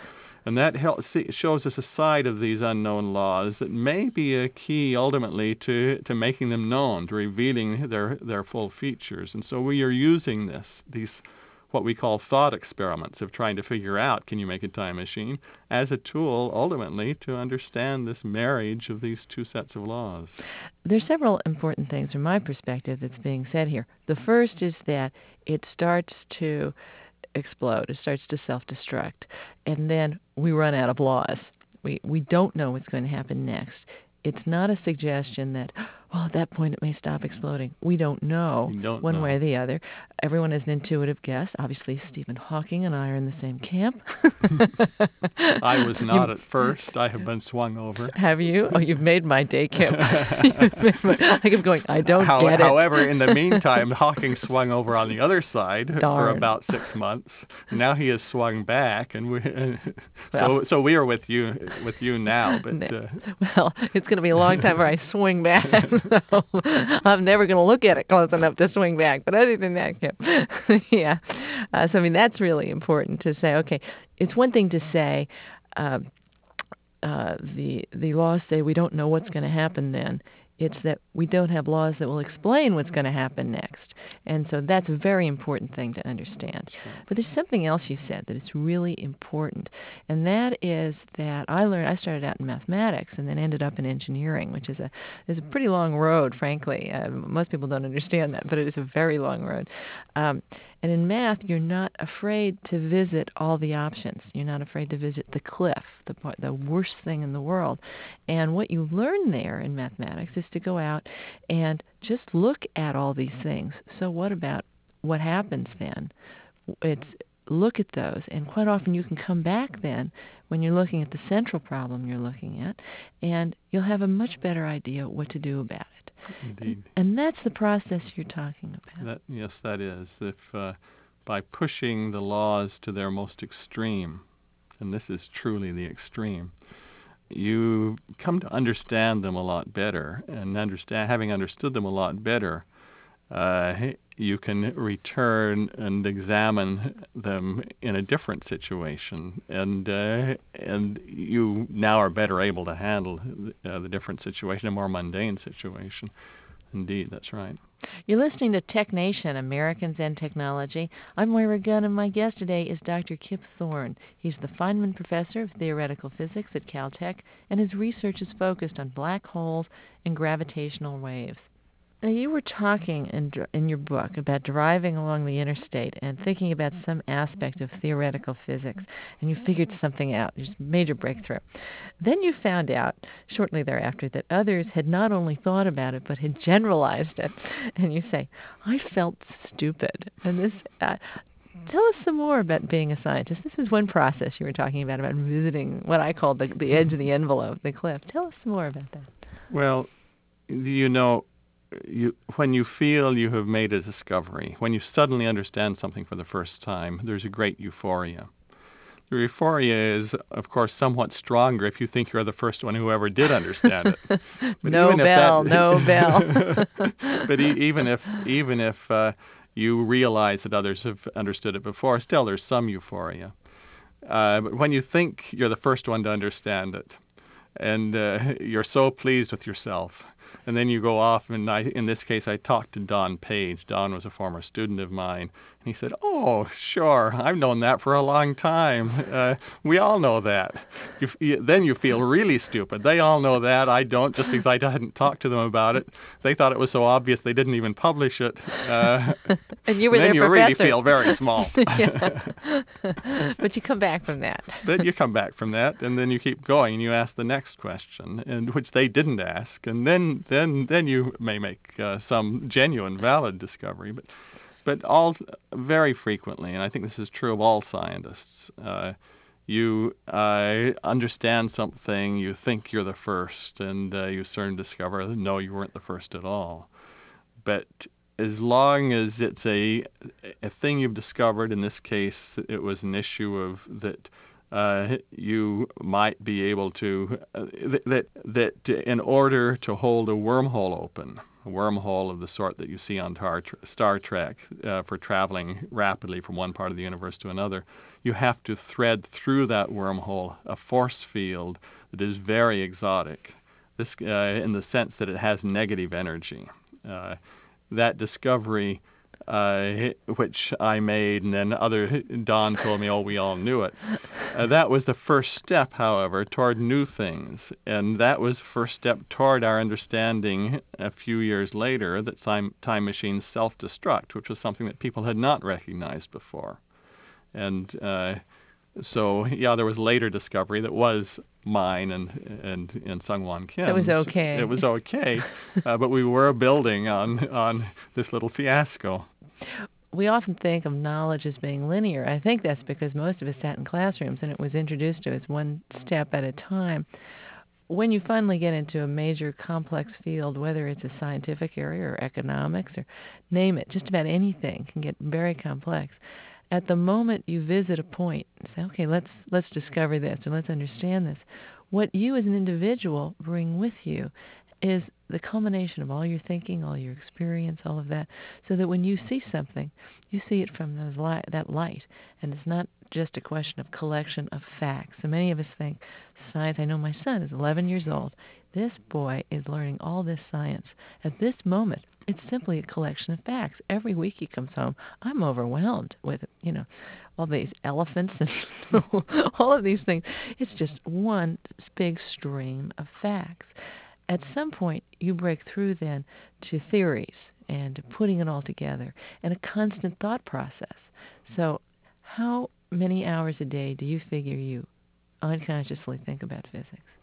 And that helps, see, shows us a side of these unknown laws that may be a key ultimately to, to making them known, to revealing their, their full features. And so we are using this, these what we call thought experiments of trying to figure out, can you make a time machine, as a tool ultimately to understand this marriage of these two sets of laws. There's several important things from my perspective that's being said here. The first is that it starts to explode. It starts to self-destruct. And then we run out of laws. We we don't know what's going to happen next. It's not a suggestion that, well, at that point it may stop exploding. We don't know We don't one know. way or the other. Everyone has an intuitive guess. Obviously, Stephen Hawking and I are in the same camp. I was not at first. I have been swung over. Have you? Oh, you've made my day, Kim. You've made my- I kept going, I don't How, get it. however, in the meantime, Hawking swung over on the other side for Darn. about six months. Now he has swung back, and we Well. so so we are with you with you now. But uh, Well, it's going to be a long time before I swing back. So I'm never going to look at it close enough to swing back. But other than that, Kim, yeah. Uh, so, I mean, that's really important to say, okay, it's one thing to say uh, uh, the, the laws say we don't know what's going to happen then. It's that we don't have laws that will explain what's going to happen next. And so that's a very important thing to understand. But there's something else you said that is really important. And that is that I learned, I started out in mathematics and then ended up in engineering, which is a is a pretty long road, frankly. Uh, most people don't understand that, but it is a very long road. Um, and in math, you're not afraid to visit all the options. You're not afraid to visit the cliff, the part, the worst thing in the world. And what you learn there in mathematics is to go out and just look at all these things. So what about what happens then? It's look at those, and quite often you can come back then when you're looking at the central problem you're looking at, and you'll have a much better idea what to do about it. indeed, And that's the process you're talking about. that yes, that is. If uh, by pushing the laws to their most extreme, and this is truly the extreme, you come to understand them a lot better, and understand, having understood them a lot better, uh, you can return and examine them in a different situation, and uh, and you now are better able to handle uh, the different situation, a more mundane situation. Indeed, that's right. You're listening to Tech Nation, Americans and Technology. I'm Moira Gunn, and my guest today is Doctor Kip Thorne. He's the Feynman Professor of Theoretical Physics at Caltech, and his research is focused on black holes and gravitational waves. Now, you were talking in, in your book about driving along the interstate and thinking about some aspect of theoretical physics, and you figured something out, just major breakthrough. Then you found out shortly thereafter that others had not only thought about it, but had generalized it. And you say, I felt stupid. And this, uh, tell us some more about being a scientist. This is one process you were talking about, about visiting what I call the, the edge of the envelope, the cliff. Tell us some more about that. Well, you know, You, when you feel you have made a discovery, when you suddenly understand something for the first time, there's a great euphoria. The euphoria is, of course, somewhat stronger if you think you're the first one who ever did understand it. But no even if bell, that, no bell. But e- even if even if uh, you realize that others have understood it before, still there's some euphoria. Uh, but when you think you're the first one to understand it, and uh, you're so pleased with yourself, and then you go off, and I, in this case, I talked to Don Page. Don was a former student of mine, and he said, oh, sure, I've known that for a long time. Uh, we all know that. You, you, then you feel really stupid. They all know that. I don't, just because I hadn't talked to them about it. They thought it was so obvious they didn't even publish it. Uh, and you were and then their you really professor. feel very small. But you come back from that. But you come back from that, and then you keep going, and you ask the next question, and which they didn't ask, and then then then you may make uh, some genuine, valid discovery. But but all very frequently, and I think this is true of all scientists, uh, you uh, understand something, you think you're the first, and uh, you soon discover no, you weren't the first at all. But as long as it's a a thing you've discovered, in this case, it was an issue of that uh, you might be able to uh, th- that that in order to hold a wormhole open, a wormhole of the sort that you see on tar- Star Trek uh, for traveling rapidly from one part of the universe to another. You have to thread through that wormhole a force field that is very exotic, this uh, in the sense that it has negative energy. Uh, that discovery, uh, which I made, and then other Don told me, oh, we all knew it. Uh, that was the first step, however, toward new things, and that was the first step toward our understanding a few years later that time, time machines self-destruct, which was something that people had not recognized before. And uh, so, yeah, there was later discovery that was mine and and, and Seung-Hwan Kim's. It was okay. It was okay, uh, but we were building on, on this little fiasco. We often think of knowledge as being linear. I think that's because most of us sat in classrooms and it was introduced to us one step at a time. When you finally get into a major complex field, whether it's a scientific area or economics or name it, just about anything can get very complex. At the moment you visit a point and say, okay, let's let's discover this or let's understand this, what you as an individual bring with you is the culmination of all your thinking, all your experience, all of that, so that when you see something, you see it from those light, that light. And it's not just a question of collection of facts. So many of us think science, I know my son is eleven years old. This boy is learning all this science. At this moment, it's simply a collection of facts. Every week he comes home, I'm overwhelmed with, you know, all these elephants and all of these things. It's just one big stream of facts. At some point, you break through then to theories and to putting it all together and a constant thought process. So how many hours a day do you figure you unconsciously think about physics?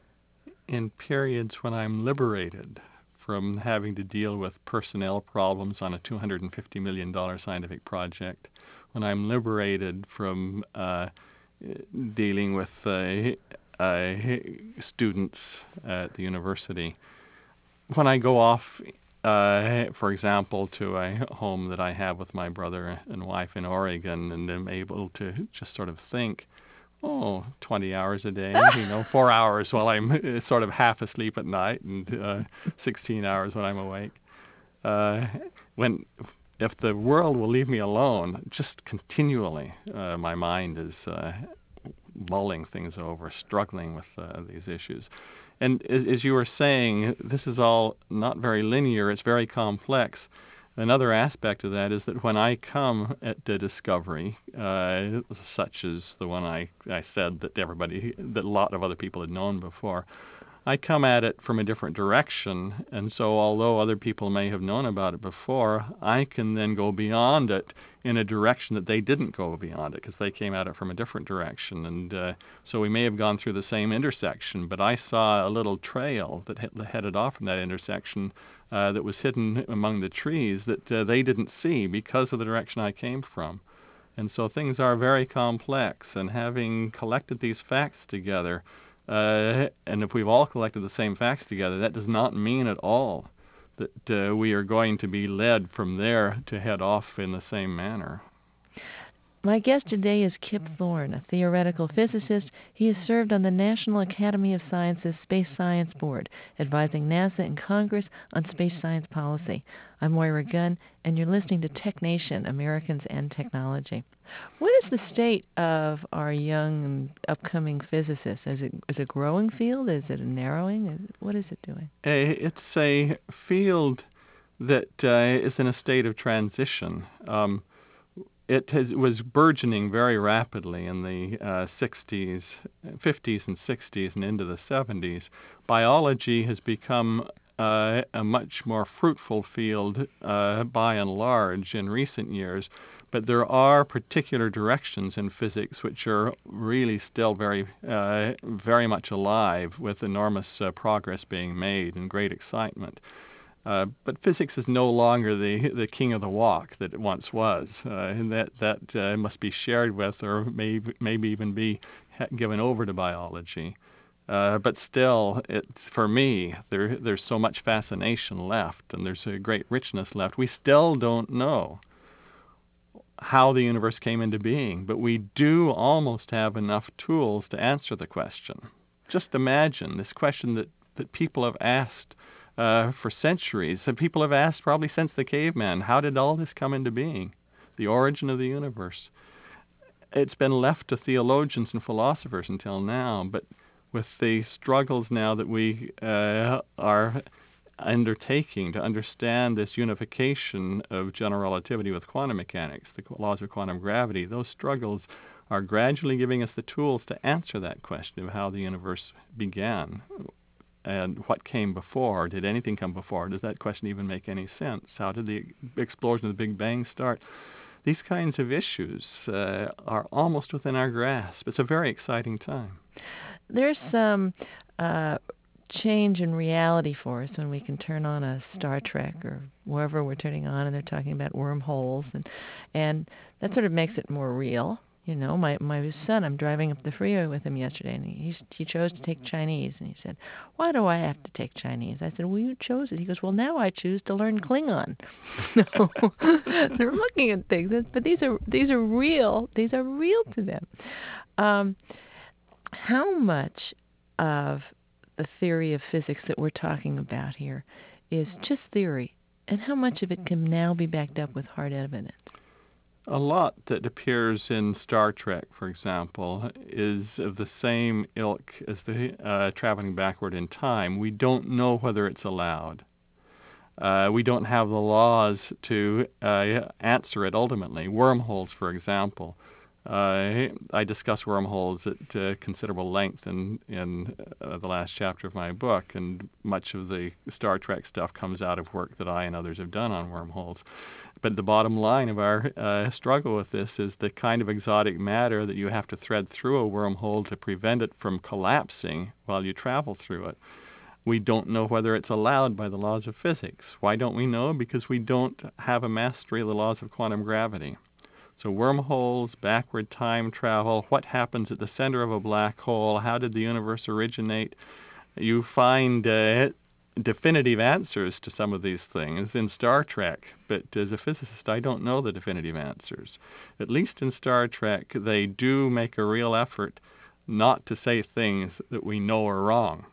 In periods when I'm liberated from having to deal with personnel problems on a two hundred fifty million dollars scientific project, when I'm liberated from uh, dealing with uh, uh, students at the university, when I go off, uh, for example, to a home that I have with my brother and wife in Oregon, and am able to just sort of think, oh, twenty hours a day, you know, four hours while I'm sort of half asleep at night, and uh, sixteen hours when I'm awake. Uh, when, if the world will leave me alone, just continually, uh, my mind is uh, mulling things over, struggling with uh, these issues. And as, as you were saying, this is all not very linear, it's very complex. Another aspect of that is that when I come at the discovery, uh, such as the one I, I said that everybody, that a lot of other people had known before, I come at it from a different direction, and so although other people may have known about it before, I can then go beyond it in a direction that they didn't go beyond it, because they came at it from a different direction. And uh, so we may have gone through the same intersection, but I saw a little trail that headed off from that intersection uh, that was hidden among the trees that uh, they didn't see because of the direction I came from. And so things are very complex, and having collected these facts together, Uh, and if we've all collected the same facts together, that does not mean at all that uh, we are going to be led from there to head off in the same manner. My guest today is Kip Thorne, a theoretical physicist. He has served on the National Academy of Sciences Space Science Board, advising NASA and Congress on space science policy. I'm Moira Gunn, and you're listening to Tech Nation, Americans and Technology. What is the state of our young and upcoming physicists? Is it is it a growing field? Is it a narrowing? Is it, what is it doing? It's a field that uh, is in a state of transition. Um, It has, was burgeoning very rapidly in the uh, sixties, fifties and sixties and into the seventies. Biology has become uh, a much more fruitful field uh, by and large in recent years, but there are particular directions in physics which are really still very, uh, very much alive, with enormous uh, progress being made and great excitement. Uh, but physics is no longer the the king of the walk that it once was, uh, and that that uh, must be shared with, or maybe maybe even be given over to biology. Uh, but still, it's, for me, there there's so much fascination left, and there's a great richness left. We still don't know how the universe came into being, but we do almost have enough tools to answer the question. Just imagine this question that, that people have asked uh, for centuries. And people have asked probably since the caveman, how did all this come into being? The origin of the universe. It's been left to theologians and philosophers until now, but with the struggles now that we uh, are undertaking to understand this unification of general relativity with quantum mechanics, the laws of quantum gravity, those struggles are gradually giving us the tools to answer that question of how the universe began and what came before. Did anything come before? Does that question even make any sense? How did the explosion of the Big Bang start? These kinds of issues uh, are almost within our grasp. It's a very exciting time. There's some uh, change in reality for us when we can turn on a Star Trek or wherever we're turning on and they're talking about wormholes, and and that sort of makes it more real. You know, my, my son, I'm driving up the freeway with him yesterday, and he he chose to take Chinese, and he said, "Why do I have to take Chinese?" I said, "Well, you chose it." He goes, "Well, now I choose to learn Klingon." So they're looking at things, but these are these are real. These are real to them. Um, how much of the theory of physics that we're talking about here is just theory, and how much of it can now be backed up with hard evidence? A lot that appears in Star Trek, for example, is of the same ilk as the uh, traveling backward in time. We don't know whether it's allowed. Uh, we don't have the laws to uh, answer it ultimately. Wormholes, for example. Uh, I discuss wormholes at uh, considerable length in, in uh, the last chapter of my book, and much of the Star Trek stuff comes out of work that I and others have done on wormholes. But the bottom line of our uh, struggle with this is the kind of exotic matter that you have to thread through a wormhole to prevent it from collapsing while you travel through it. We don't know whether it's allowed by the laws of physics. Why don't we know? Because we don't have a mastery of the laws of quantum gravity. So wormholes, backward time travel, what happens at the center of a black hole, how did the universe originate? You find uh, definitive answers to some of these things in Star Trek, but as a physicist, I don't know the definitive answers. At least in Star Trek, they do make a real effort not to say things that we know are wrong.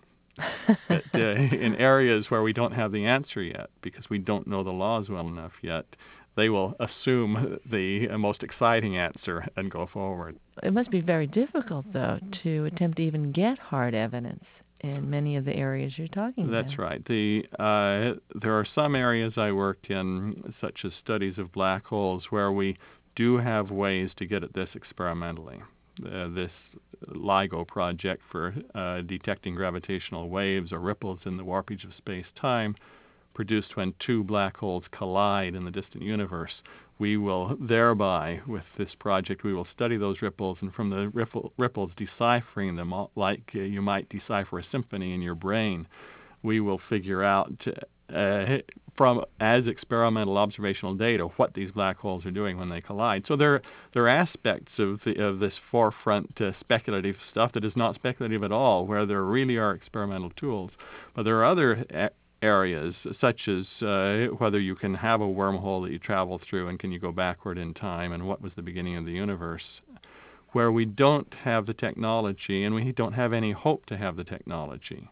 But uh, in areas where we don't have the answer yet, because we don't know the laws well enough yet, they will assume the most exciting answer and go forward. It must be very difficult, though, to attempt to even get hard evidence in many of the areas you're talking about. That's right. The uh, there are some areas I worked in, such as studies of black holes, where we do have ways to get at this experimentally. Uh, this LIGO project for uh, detecting gravitational waves or ripples in the warpage of space-time, produced when two black holes collide in the distant universe. We will thereby, with this project, we will study those ripples, and from the ripple, ripples, deciphering them, like uh, you might decipher a symphony in your brain, we will figure out uh, from as experimental observational data what these black holes are doing when they collide. So there, there are aspects of, the, of this forefront uh, speculative stuff that is not speculative at all, where there really are experimental tools. But there are other a- areas, such as uh, whether you can have a wormhole that you travel through and can you go backward in time, and what was the beginning of the universe, where we don't have the technology, and we don't have any hope to have the technology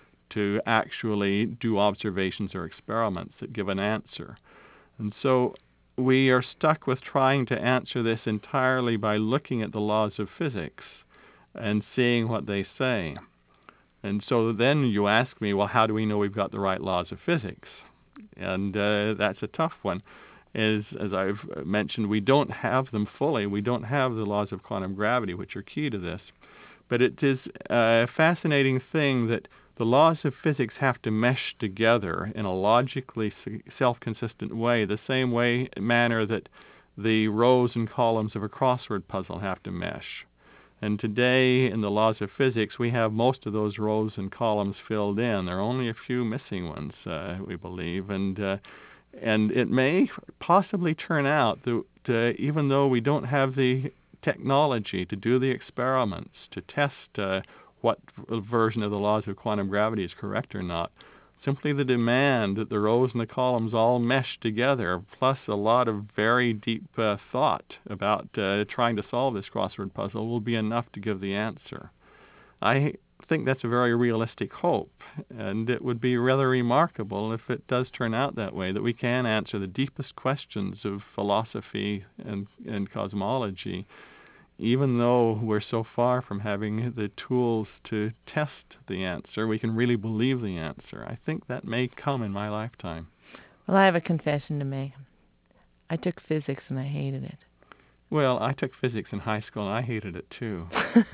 to actually do observations or experiments that give an answer. And so we are stuck with trying to answer this entirely by looking at the laws of physics and seeing what they say. And so then you ask me, well, how do we know we've got the right laws of physics? And uh, that's a tough one. Is, as I've mentioned, we don't have them fully. We don't have the laws of quantum gravity, which are key to this. But it is a fascinating thing that the laws of physics have to mesh together in a logically self-consistent way, the same way, manner that the rows and columns of a crossword puzzle have to mesh. And today, in the laws of physics, we have most of those rows and columns filled in. There are only a few missing ones, uh, we believe. And uh, and it may possibly turn out that uh, even though we don't have the technology to do the experiments, to test uh, what version of the laws of quantum gravity is correct or not, simply the demand that the rows and the columns all mesh together, plus a lot of very deep uh, thought about uh, trying to solve this crossword puzzle, will be enough to give the answer. I think that's a very realistic hope, and it would be rather remarkable if it does turn out that way, that we can answer the deepest questions of philosophy and, and cosmology, even though we're so far from having the tools to test the answer. We can really believe the answer. I think that may come in my lifetime. Well, I have a confession to make. I took physics and I hated it. Well, I took physics in high school, and I hated it too.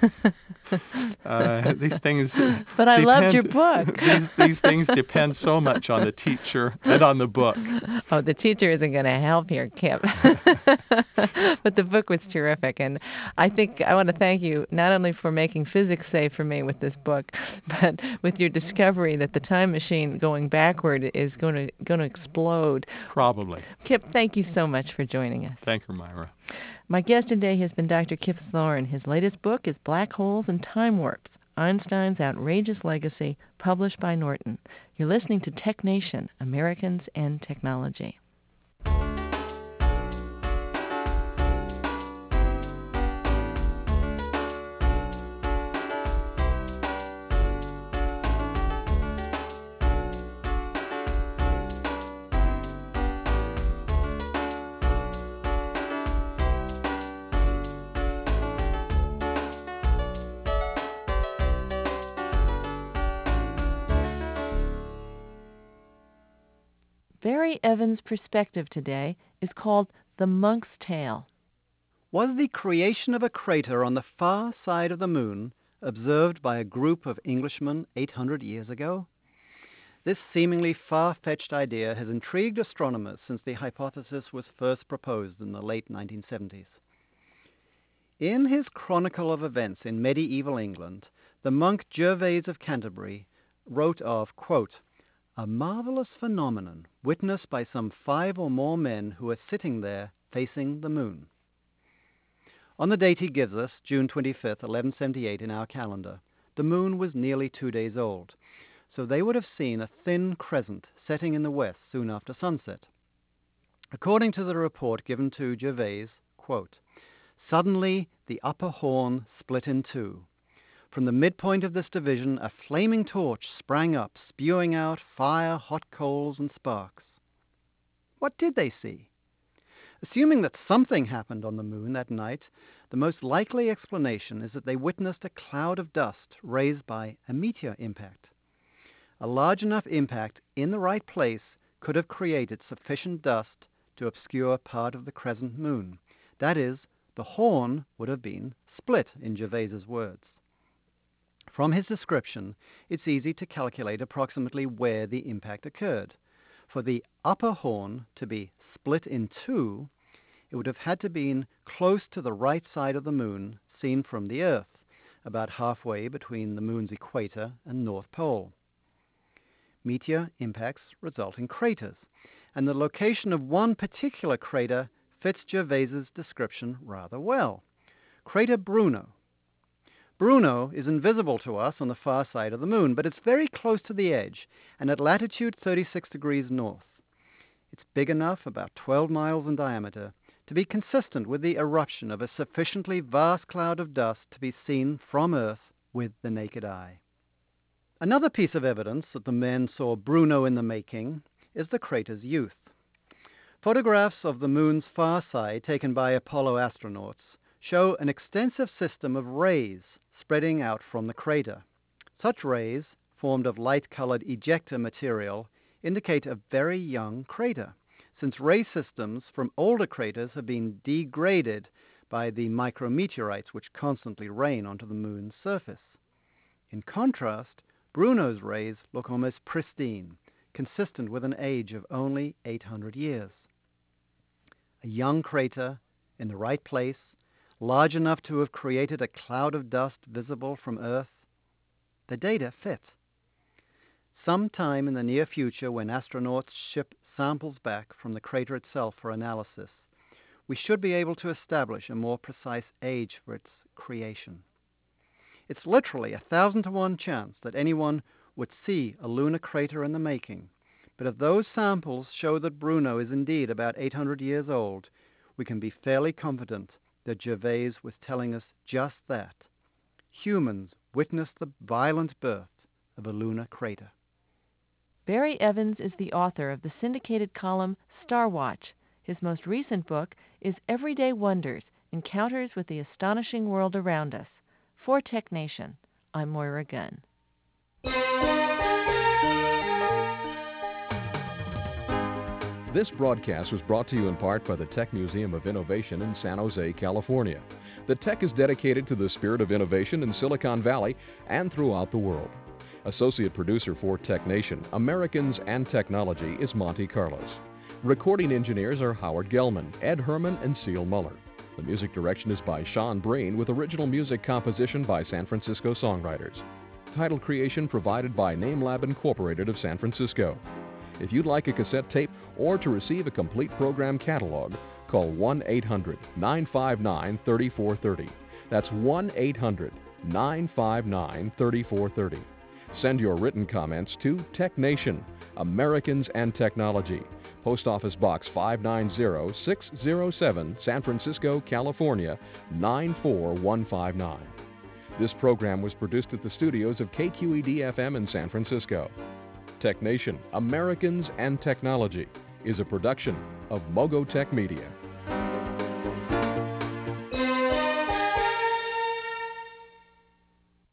uh, these things. But I depend, loved your book. these, these things depend so much on the teacher and on the book. Oh, the teacher isn't going to help here, Kip. But the book was terrific, and I think I want to thank you not only for making physics safe for me with this book, but with your discovery that the time machine going backward is going to going to explode. Probably. Kip, thank you so much for joining us. Thank you, Myra. My guest today has been Doctor Kip Thorne. His latest book is Black Holes and Time Warps, Einstein's Outrageous Legacy, published by Norton. You're listening to Tech Nation, Americans and Technology. Barry Evans' perspective today is called The Monk's Tale. Was the creation of a crater on the far side of the moon observed by a group of Englishmen eight hundred years ago? This seemingly far-fetched idea has intrigued astronomers since the hypothesis was first proposed in the late nineteen seventies. In his chronicle of events in medieval England, the monk Gervase of Canterbury wrote of, quote, "a marvelous phenomenon witnessed by some five or more men who are sitting there facing the moon." On the date he gives us, June twenty-fifth, eleven seventy-eight in our calendar, the moon was nearly two days old, so they would have seen a thin crescent setting in the west soon after sunset. According to the report given to Gervase, quote, "suddenly the upper horn split in two. From the midpoint of this division, a flaming torch sprang up, spewing out fire, hot coals, and sparks." What did they see? Assuming that something happened on the moon that night, the most likely explanation is that they witnessed a cloud of dust raised by a meteor impact. A large enough impact in the right place could have created sufficient dust to obscure part of the crescent moon. That is, the horn would have been split, in Gervase's words. From his description, it's easy to calculate approximately where the impact occurred. For the upper horn to be split in two, it would have had to be close to the right side of the moon, seen from the Earth, about halfway between the moon's equator and North Pole. Meteor impacts result in craters, and the location of one particular crater fits Gervase's description rather well. Crater Bruno. Bruno is invisible to us on the far side of the moon, but it's very close to the edge and at latitude thirty-six degrees north. It's big enough, about twelve miles in diameter, to be consistent with the eruption of a sufficiently vast cloud of dust to be seen from Earth with the naked eye. Another piece of evidence that the men saw Bruno in the making is the crater's youth. Photographs of the moon's far side taken by Apollo astronauts show an extensive system of rays spreading out from the crater. Such rays, formed of light-colored ejecta material, indicate a very young crater, since ray systems from older craters have been degraded by the micrometeorites which constantly rain onto the moon's surface. In contrast, Bruno's rays look almost pristine, consistent with an age of only eight hundred years. A young crater in the right place, large enough to have created a cloud of dust visible from Earth. The data fit. Sometime in the near future, when astronauts ship samples back from the crater itself for analysis, we should be able to establish a more precise age for its creation. It's literally a thousand to one chance that anyone would see a lunar crater in the making, but if those samples show that Bruno is indeed about eight hundred years old, we can be fairly confident that Gervase was telling us just that. Humans witnessed the violent birth of a lunar crater. Barry Evans is the author of the syndicated column Star Watch. His most recent book is Everyday Wonders, Encounters with the Astonishing World Around Us. For Tech Nation, I'm Moira Gunn. This broadcast was brought to you in part by the Tech Museum of Innovation in San Jose, California. The Tech is dedicated to the spirit of innovation in Silicon Valley and throughout the world. Associate producer for Tech Nation, Americans and Technology, is Monty Carlos. Recording engineers are Howard Gelman, Ed Herman, and Seal Muller. The music direction is by Sean Breen, with original music composition by San Francisco songwriters. Title creation provided by NameLab Incorporated of San Francisco. If you'd like a cassette tape or to receive a complete program catalog, call one eight hundred, nine five nine, three four three zero. That's one eight hundred, nine five nine, three four three zero. Send your written comments to Tech Nation, Americans and Technology, Post Office Box five nine zero, six zero seven, San Francisco, California, nine four one five nine. This program was produced at the studios of K Q E D F M in San Francisco. Tech Nation, Americans and Technology is a production of Mogotech Media.